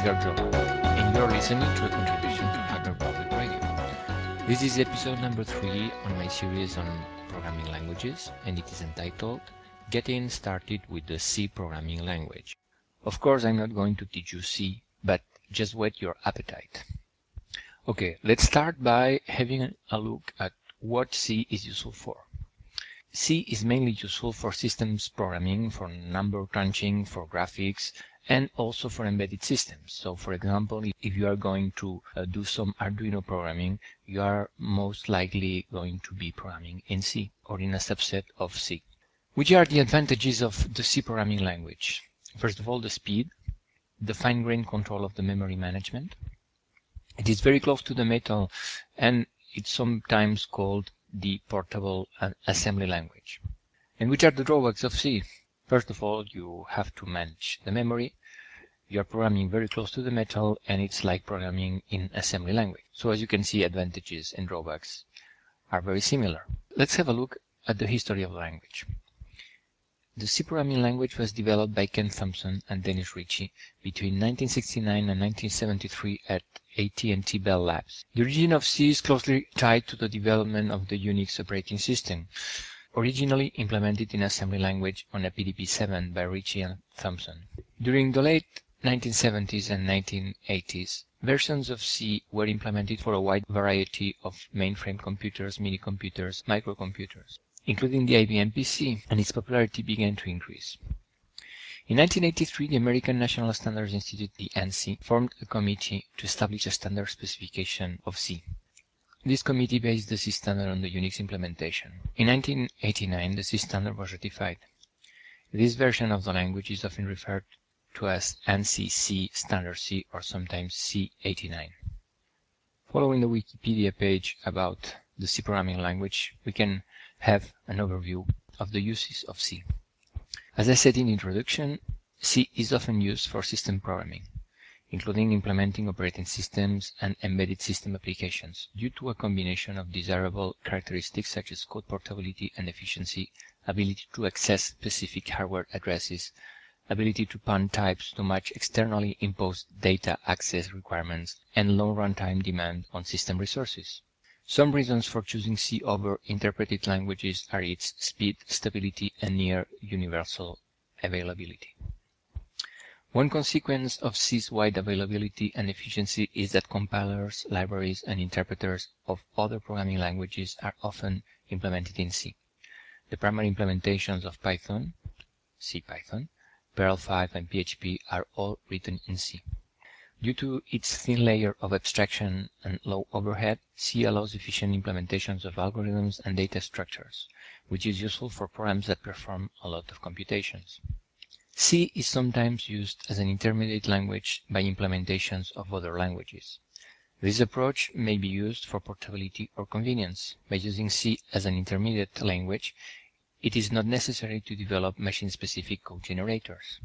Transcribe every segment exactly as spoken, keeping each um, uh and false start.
Edgar Jola, and you're listening to a contribution to Hacker Public Radio. This is episode number three on my series on programming languages, and it is entitled Getting Started with the C Programming Language. Of course, I'm not going to teach you C, but just whet your appetite. Okay, let's start by having a look at what C is useful for. C is mainly useful for systems programming, for number crunching, for graphics, and also for embedded systems. So for example, if you are going to uh, do some Arduino programming, you are most likely going to be programming in C or in a subset of C. Which are the advantages of the C programming language? First of all, the speed, the fine-grained control of the memory management. It is very close to the metal, and it's sometimes called the portable assembly language. And which are the drawbacks of C? First of all, you have to manage the memory. You are programming very close to the metal, and it's like programming in assembly language. So as you can see, advantages and drawbacks are very similar. Let's have a look at the history of the language. The C programming language was developed by Ken Thompson and Dennis Ritchie between nineteen sixty-nine and nineteen seventy-three at A T and T Bell Labs. The origin of C is closely tied to the development of the Unix operating system, originally implemented in assembly language on a P D P seven by Ritchie and Thompson. During the late nineteen seventies and nineteen eighties, versions of C were implemented for a wide variety of mainframe computers, mini-computers, microcomputers, including the I B M P C, and its popularity began to increase. In nineteen eighty-three, the American National Standards Institute, the ANSI, formed a committee to establish a standard specification of C. This committee based the C standard on the Unix implementation. In nineteen eighty-nine, the C standard was ratified. This version of the language is often referred to as ANSI C Standard C or sometimes C eighty-nine. Following the Wikipedia page about the C programming language, we can have an overview of the uses of C. As I said in the introduction, C is often used for system programming, including implementing operating systems and embedded system applications, due to a combination of desirable characteristics such as code portability and efficiency, ability to access specific hardware addresses, ability to pound types to match externally imposed data access requirements, and low runtime demand on system resources. Some reasons for choosing C over interpreted languages are its speed, stability, and near universal availability. One consequence of C's wide availability and efficiency is that compilers, libraries, and interpreters of other programming languages are often implemented in C. The primary implementations of Python, CPython, Perl five, and P H P are all written in C. Due to its thin layer of abstraction and low overhead, C allows efficient implementations of algorithms and data structures, which is useful for programs that perform a lot of computations. C is sometimes used as an intermediate language by implementations of other languages. This approach may be used for portability or convenience. By using C as an intermediate language, it is not necessary to develop machine-specific code generators.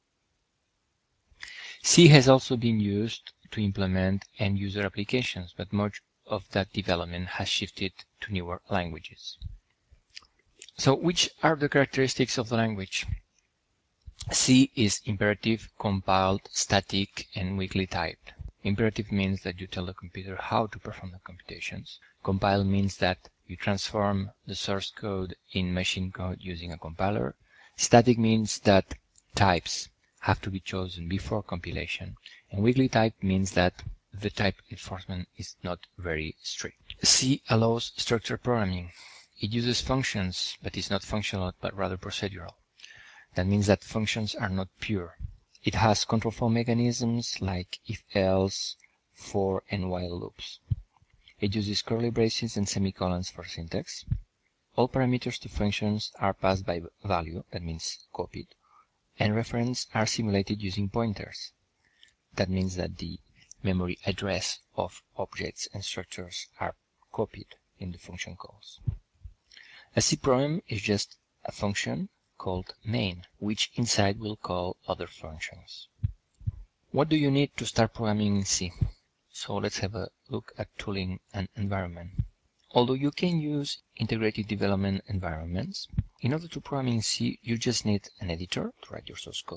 C has also been used to implement end-user applications, but much of that development has shifted to newer languages. So, which are the characteristics of the language? C is imperative, compiled, static, and weakly typed. Imperative means that you tell the computer how to perform the computations. Compile means that you transform the source code in machine code using a compiler. Static means that types have to be chosen before compilation. And weakly typed means that the type enforcement is not very strict. C allows structured programming. It uses functions, but is not functional, but rather procedural. That means that functions are not pure. It has control flow mechanisms like if-else, for, and while loops. It uses curly braces and semicolons for syntax. All parameters to functions are passed by value, that means copied, and reference are simulated using pointers. That means that the memory address of objects and structures are copied in the function calls. A C program is just a function called main, which inside will call other functions. What do you need to start programming in C? So let's have a look at tooling and environment. Although you can use integrated development environments, in order to program in C, you just need an editor to write your source code,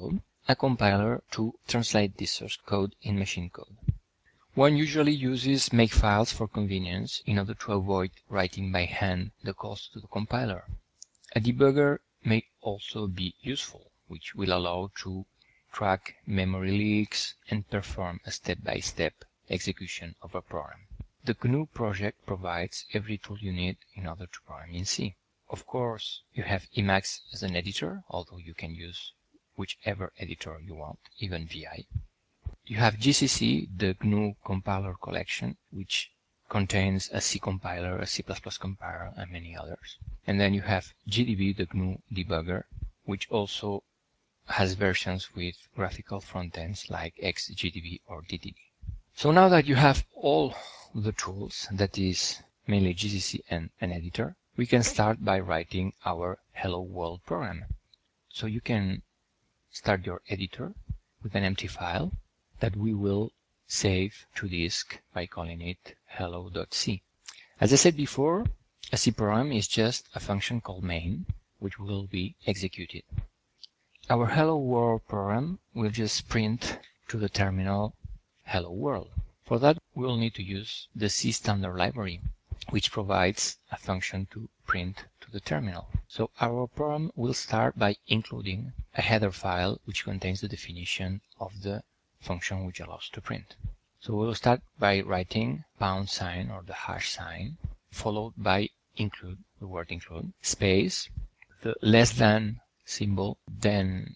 a compiler to translate this source code in machine code. One usually uses makefiles for convenience in order to avoid writing by hand the calls to the compiler. A debugger may also be useful, which will allow to track memory leaks and perform a step-by-step execution of a program. The G N U project provides every tool you need in order to program in C. Of course, you have Emacs as an editor, although you can use whichever editor you want, even V I. You have G C C, the G N U compiler collection, which contains a C compiler, a C plus plus compiler, and many others. And then you have G D B, the G N U debugger, which also has versions with graphical frontends like X G D B or D T D. So now that you have all the tools, that is mainly G C C and an editor, we can start by writing our Hello World program. So you can start your editor with an empty file that we will save to disk by calling it hello.c. As I said before, a C program is just a function called main, which will be executed. Our Hello World program will just print to the terminal Hello World. For that, we'll need to use the C standard library, which provides a function to print to the terminal. So our program will start by including a header file which contains the definition of the function which allows to print. So we'll start by writing pound sign or the hash sign, followed by include, the word include, space, the less than symbol, then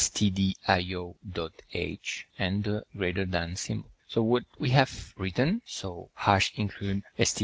stdio.h and the greater than symbol. So what we have written, so hash include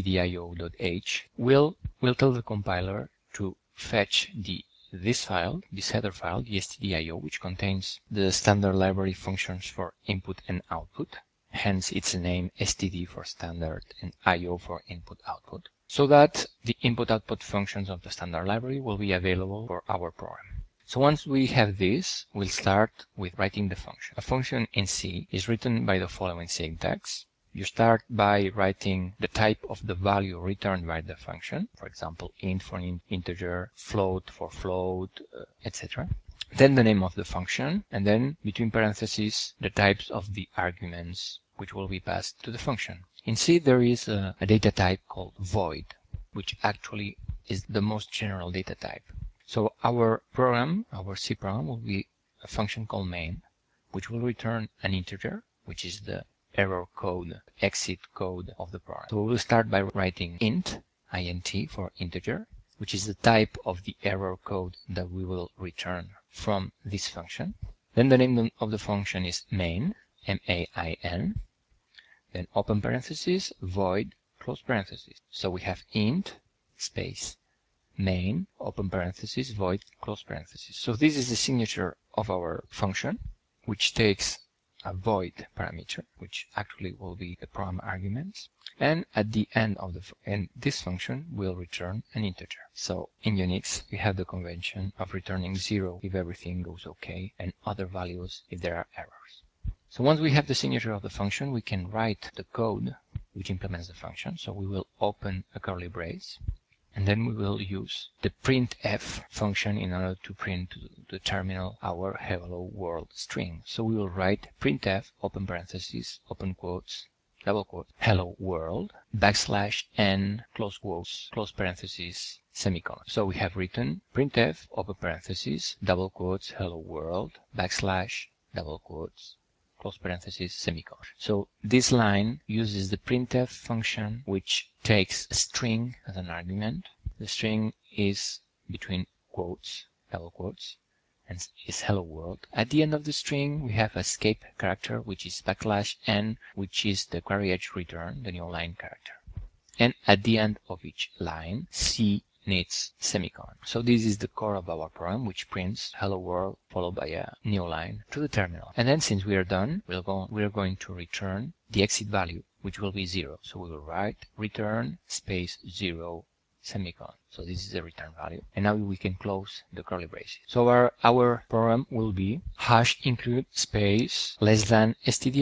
stdio.h, will will tell the compiler to fetch the this file, this header file, the stdio, which contains the standard library functions for input and output. Hence its name std for standard and io for input output, so that the input output functions of the standard library will be available for our program. So once we have this, we'll start with writing the function. A function in C is written by the following syntax. You start by writing the type of the value returned by the function, for example, int for an integer, float for float, uh, et cetera. Then the name of the function, and then between parentheses, the types of the arguments which will be passed to the function. In C, there is a, a data type called void, which actually is the most general data type. So our program, our C program, will be a function called main, which will return an integer, which is the error code, exit code of the program. So we will start by writing int, int for integer, which is the type of the error code that we will return from this function. Then the name of the function is main, M A I N, then open parentheses, void, close parentheses. So we have int, space, main, open parentheses, void, close parentheses. So this is the signature of our function, which takes a void parameter, which actually will be the program arguments. And at the end of the and this function will return an integer. So in Unix, we have the convention of returning zero if everything goes okay, and other values if there are errors. So once we have the signature of the function, we can write the code which implements the function. So we will open a curly brace, and then we will use the printf function in order to print to the terminal our hello world string. So we will write printf, open parentheses, open quotes, double quotes, hello world, backslash n, close quotes, close parentheses, semicolon. So we have written printf, open parentheses, double quotes, hello world, backslash, double quotes, close parentheses, semicolon. So this line uses the printf function, which takes a string as an argument. The string is between quotes, double quotes, and is hello world. At the end of the string, we have escape character, which is backslash n, which is the query edge return, the new line character. And at the end of each line, C needs semicolon. So this is the core of our program, which prints hello world followed by a new line to the terminal. And then since we are done, we'll go, we are going to return the exit value, which will be zero. So we will write return space zero semicolon. So this is the return value. And now we can close the curly braces. So our, our program will be hash include space less than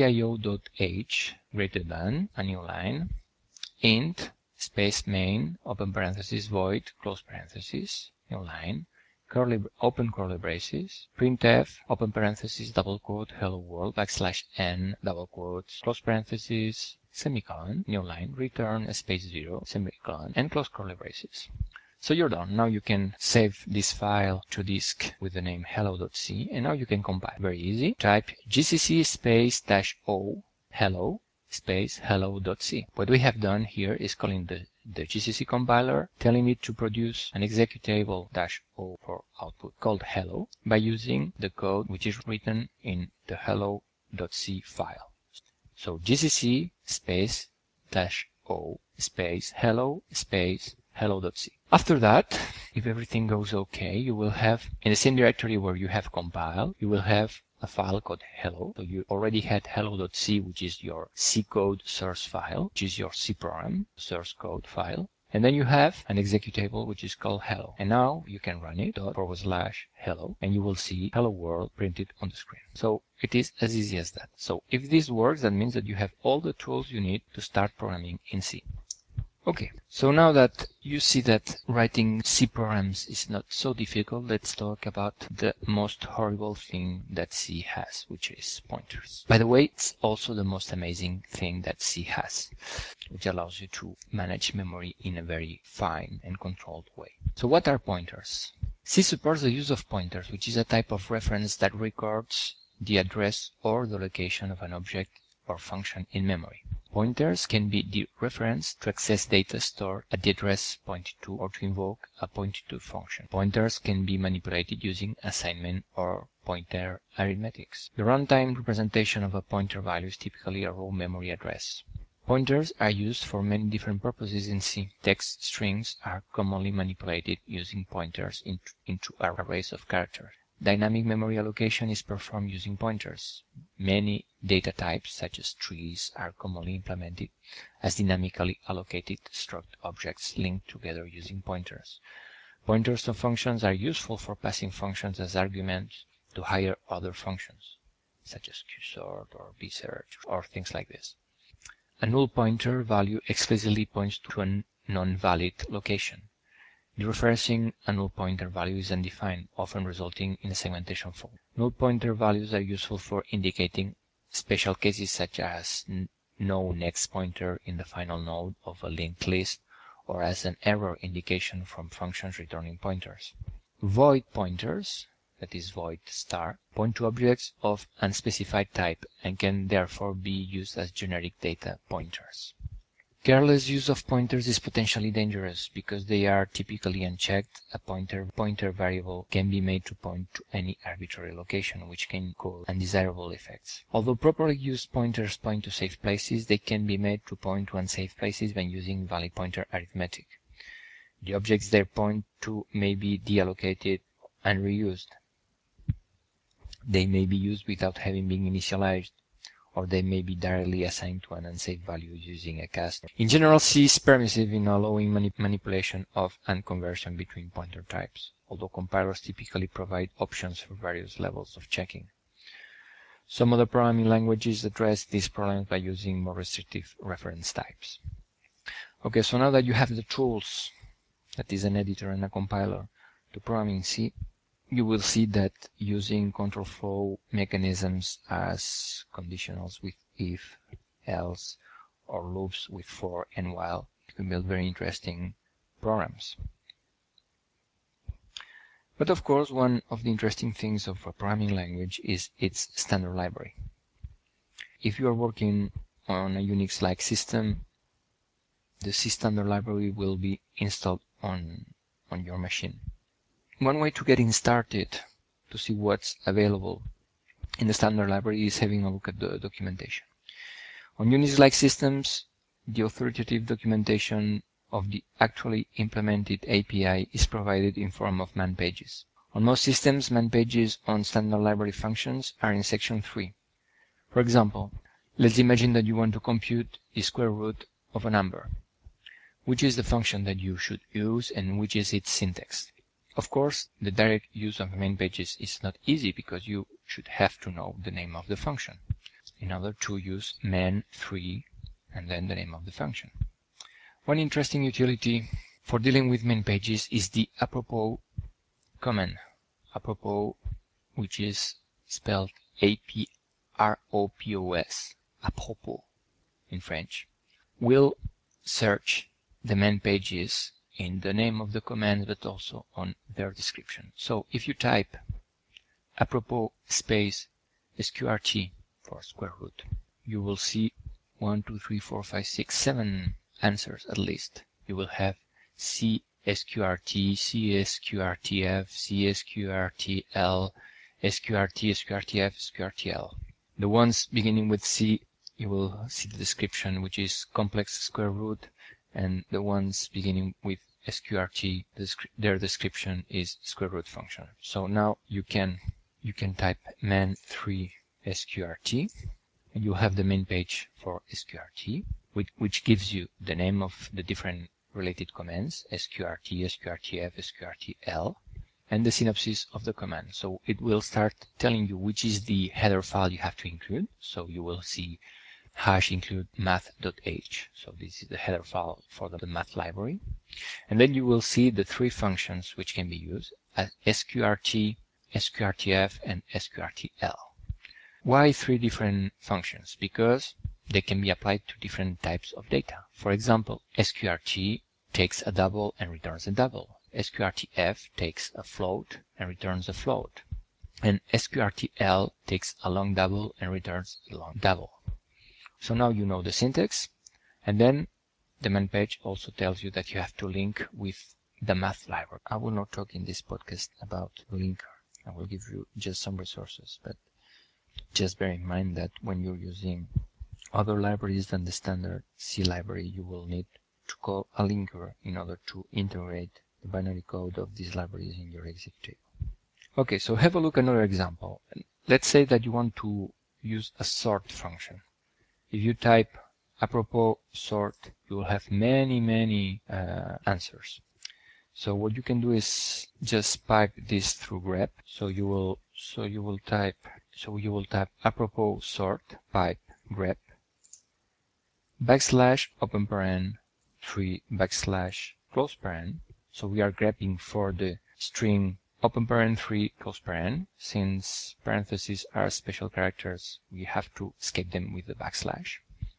stdio.h greater than a new line, int space main, open parentheses, void, close parentheses, new line, curly, open curly braces, printf, open parenthesis, double quote, hello world, backslash n, double quotes, close parenthesis, semicolon, new line, return a space zero, semicolon, and close curly braces. So you're done. Now you can save this file to disk with the name hello.c, and now you can compile. Very easy. Type gcc space dash o hello space hello.c. What we have done here is calling the, the G C C compiler, telling it to produce an executable dash o for output called hello by using the code which is written in the hello.c file. So gcc space dash o space hello space hello.c. After that, if everything goes okay, you will have, in the same directory where you have compiled, you will have a file called hello. So you already had hello.c, which is your C code source file, which is your C program source code file. And then you have an executable which is called hello. And now you can run it dot forward slash hello, and you will see hello world printed on the screen. So it is as easy as that. So if this works, that means that you have all the tools you need to start programming in C. Okay, so now that you see that writing C programs is not so difficult, let's talk about the most horrible thing that C has, which is pointers. By the way, it's also the most amazing thing that C has, which allows you to manage memory in a very fine and controlled way. So what are pointers? C supports the use of pointers, which is a type of reference that records the address or the location of an object or function in memory. Pointers can be dereferenced to access data stored at the address pointed to or to invoke a pointed to function. Pointers can be manipulated using assignment or pointer arithmetics. The runtime representation of a pointer value is typically a raw memory address. Pointers are used for many different purposes in C. Text strings are commonly manipulated using pointers into, into arrays of characters. Dynamic memory allocation is performed using pointers. Many data types, such as trees, are commonly implemented as dynamically allocated struct objects linked together using pointers. Pointers to functions are useful for passing functions as arguments to higher order functions, such as qsort or bsearch or things like this. A null pointer value explicitly points to a non-valid location. Dereferencing a null pointer value is undefined, often resulting in a segmentation fault. Null pointer values are useful for indicating special cases such as no next pointer in the final node of a linked list, or as an error indication from functions returning pointers. Void pointers, that is void star, point to objects of unspecified type and can therefore be used as generic data pointers. Careless use of pointers is potentially dangerous because they are typically unchecked. A pointer pointer variable can be made to point to any arbitrary location, which can cause undesirable effects. Although properly used pointers point to safe places, they can be made to point to unsafe places when using valid pointer arithmetic. The objects they point to may be deallocated and reused. They may be used without having been initialized, or they may be directly assigned to an unsafe value using a cast. In general, C is permissive in allowing mani manipulation of and conversion between pointer types, although compilers typically provide options for various levels of checking. Some other programming languages address these problems by using more restrictive reference types. Okay, so now that you have the tools, that is an editor and a compiler, to program in C, you will see that using control flow mechanisms as conditionals with if, else, or loops with for and while, you can build very interesting programs. But of course, one of the interesting things of a programming language is its standard library. If you are working on a Unix-like system, the C standard library will be installed on, on your machine. One way to getting started to see what's available in the standard library is having a look at the documentation. On Unix-like systems, the authoritative documentation of the actually implemented A P I is provided in form of man pages. On most systems, man pages on standard library functions are in section three. For example, let's imagine that you want to compute the square root of a number. Which is the function that you should use and which is its syntax? Of course, the direct use of main pages is not easy because you should have to know the name of the function in order to use man three and then the name of the function. One interesting utility for dealing with main pages is the apropos command apropos, which is spelled A P R O P O S, apropos in French, will search the man pages in the name of the command, but also on their description. So if you type apropos space sqrt for square root, you will see one, two, three, four, five, six, seven answers at least. You will have C S Q R T, C S Q R T F, C S Q R T L, S Q R T, S Q R T F, S Q R T L. The ones beginning with C, you will see the description, which is complex square root, and the ones beginning with S Q R T, their description is square root function. So now you can you can type man three S Q R T, and you have the main page for S Q R T, which, which gives you the name of the different related commands, S Q R T, S Q R T F, S Q R T L, and the synopsis of the command. So it will start telling you which is the header file you have to include. So you will see hash include math.h. So this is the header file for the math library. And then you will see the three functions which can be used as S Q R T, S Q R T F, and S Q R T L. Why three different functions? Because they can be applied to different types of data. For example, S Q R T takes a double and returns a double. S Q R T F takes a float and returns a float. And S Q R T L takes a long double and returns a long double. So now you know the syntax, and then the man page also tells you that you have to link with the math library. I will not talk in this podcast about the linker. I will give you just some resources, but just bear in mind that when you're using other libraries than the standard C library, you will need to call a linker in order to integrate the binary code of these libraries in your exec table. Okay, so have a look at another example. Let's say that you want to use a sort function. If you type apropos sort, you will have many, many uh, answers. So what you can do is just pipe this through grep. So you will, so you will type, so you will type apropos sort pipe grep backslash open paren three backslash close paren. So we are grepping for the string open paren three close paren. Since parentheses are special characters, we have to escape them with the backslash.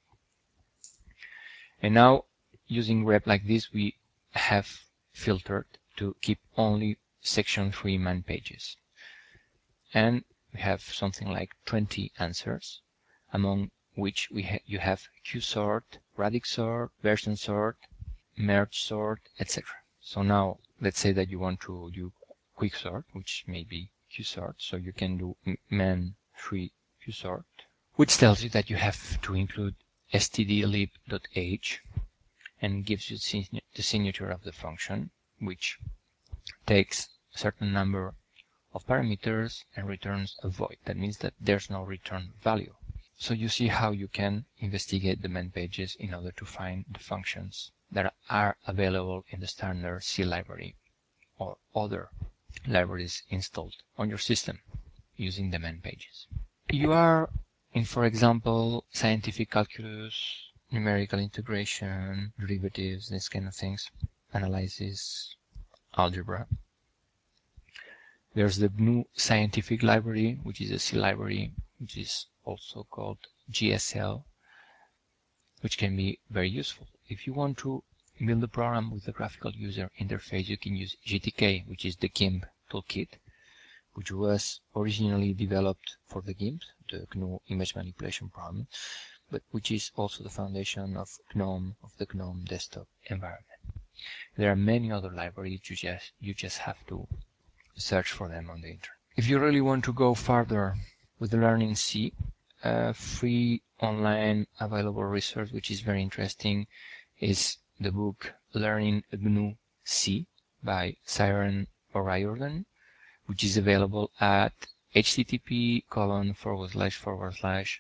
And now, using grep like this, we have filtered to keep only section three man pages. And we have something like twenty answers, among which we ha you have qsort, radix sort, version sort, merge sort, et cetera. So now, let's say that you want to do quick sort, which may be qsort. So you can do man three qsort, which tells you that you have to include stdlib.h and gives you the signature of the function, which takes a certain number of parameters and returns a void. That means that there's no return value. So you see how you can investigate the man pages in order to find the functions that are available in the standard C library or other libraries installed on your system using the man pages. You are in, for example, scientific calculus, numerical integration, derivatives, these kind of things, analysis, algebra. There's the G N U scientific library, which is a C library, which is also called G S L, which can be very useful. If you want to build a program with a graphical user interface, you can use G T K, which is the GIMP toolkit, which was originally developed for the GIMP, the G N U image manipulation program, but which is also the foundation of GNOME, of the GNOME desktop environment. There are many other libraries, you just, you just have to search for them on the internet. If you really want to go further with learning C, a free online available resource which is very interesting is the book Learning G N U C by Siren O'Riordan, which is available at http colon forward slash forward slash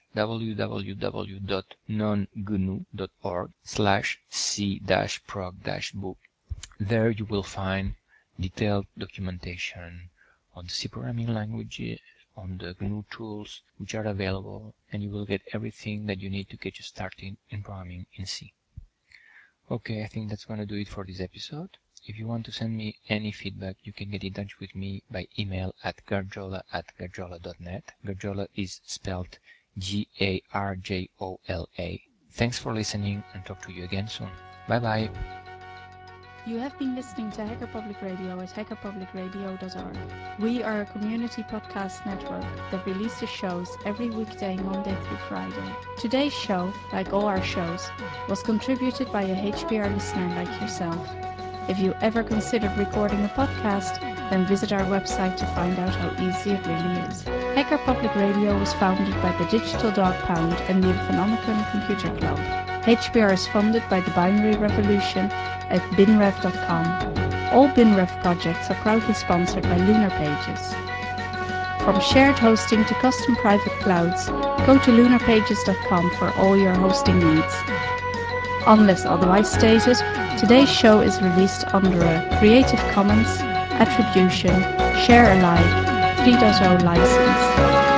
www.nongnu.org slash c dash prog dash book. There you will find detailed documentation on the C programming languages, on the G N U tools which are available, and you will get everything that you need to get you started in programming in C. Okay, I think that's going to do it for this episode. If you want to send me any feedback, you can get in touch with me by email at garjola at garjola dot net. Garjola is spelled G A R J O L A. Thanks for listening, and talk to you again soon. Bye bye. You have been listening to Hacker Public Radio at hacker public radio dot org. We are a community podcast network that releases shows every weekday, Monday through Friday. Today's show, like all our shows, was contributed by a H P R listener like yourself. If you ever considered recording a podcast, then visit our website to find out how easy it really is. Hacker Public Radio was founded by the Digital Dog Pound and the Infonomicon Computer Club. H P R is funded by the Binary Revolution at binrev dot com. All BinRev projects are proudly sponsored by Lunar Pages. From shared hosting to custom private clouds, go to lunar pages dot com for all your hosting needs. Unless otherwise stated, today's show is released under a Creative Commons Attribution Share Alike three point oh license.